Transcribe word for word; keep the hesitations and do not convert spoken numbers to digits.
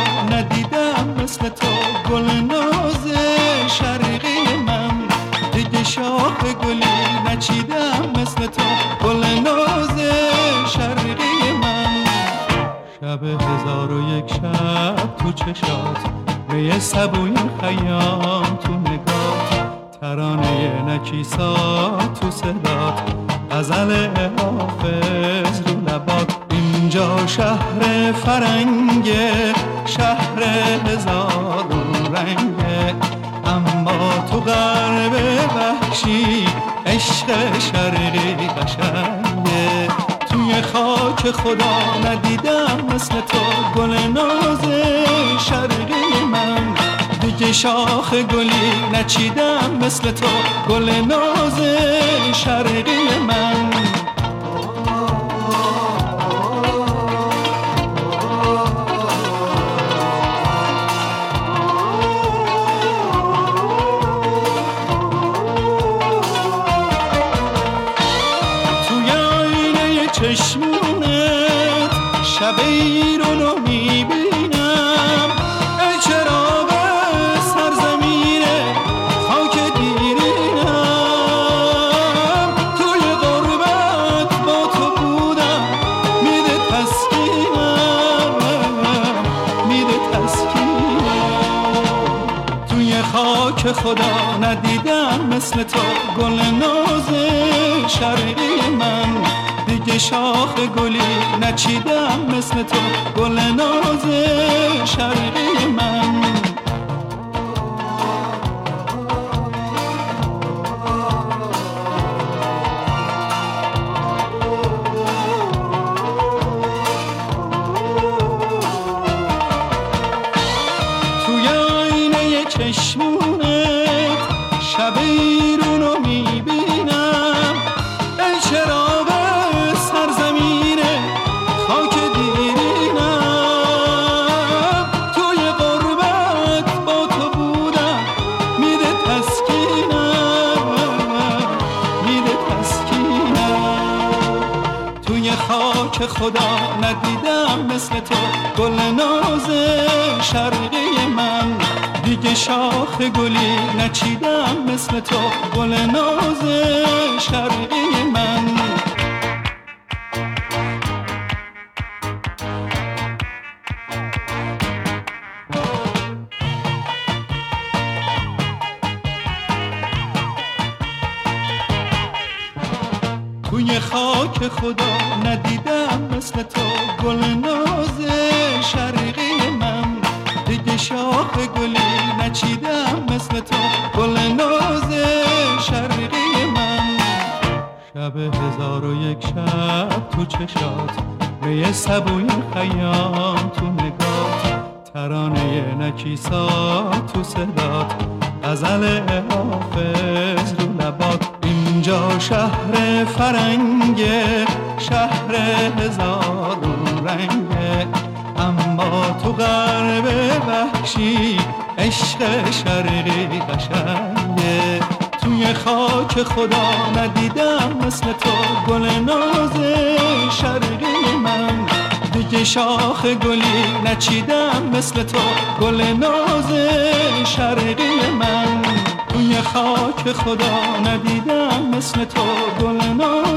ندیدم مثل تو گل ناز شرقی من، دیگه شاخ گلی نچیدم مثل تو گل ناز شرقی من. شب هزار و یک شب تو چشات، می سبوی خیام تو نگات، ترانه نکیسا تو صدات، غزل حافظ رو لبات. اینجا شهر فرنگه، شهر هزار رنگه، اما تو غرب وحشی عشق شرقی قشنگه. توی خاک خدا ندیدم مثل تو گل ناز شرقی من، دیگه شاخ گلی نچیدم مثل تو گل ناز شرقی من. چشمونت شب ایرون رو میبینم، ای چراغ سرزمینه خاک دیرینم. توی غربت با تو بودم میده تسکینم، میده تسکینم. توی خاک خدا ندیدم مثل تو گل ناز شرقی من، دیگه شاخ گلی نچیدم مثل تو گل ناز شرقی من. توی آینه چشمونت شب ایرون رو میبینم، ای چراغ سرزمینه خاک دیرینم. توی غربت با تو بودم میده تسکینم، میده تسکینم. توی خاک خدا ندیدم مثل تو گل ناز شرقی من، دیگه شاخ گلی نچیدم مثل تو گل ناز شرقی من. توی خاک خدا ندیدم مثل تو گل ناز شرقی من، دیگه شاخ گلی نچیدم مثل تو گل ناز شرقی من. شب هزار و یک شب تو چشات، می سبوی خیام تو نگات، ترانه نکیسا تو صدات، غزل حافظ رو لبات. اینجا شهر فرنگه، شهر هزار رنگه، اما تو غرب وحشی عشق شرقی قشنگه. توی خاک خدا ندیدم مثل تو گل ناز شرقی من، دیگه شاخ گلی نچیدم مثل تو گل ناز شرقی من. توی خاک خدا ندیدم مثل تو گل ناز